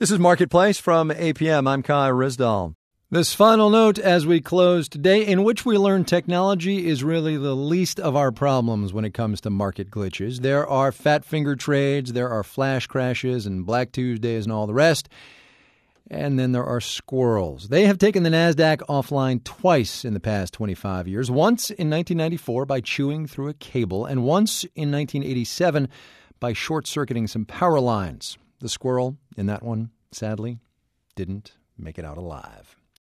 This is Marketplace from APM. I'm Kai Ryssdal. This final note as we close today, in which we learn technology is really the least of our problems when it comes to market glitches. There are fat finger trades, there are flash crashes and Black Tuesdays and all the rest. And then there are squirrels. They have taken the NASDAQ offline twice in the past 25 years, once in 1994 by chewing through a cable, and once in 1987 by short-circuiting some power lines. The squirrel in that one, sadly, didn't make it out alive.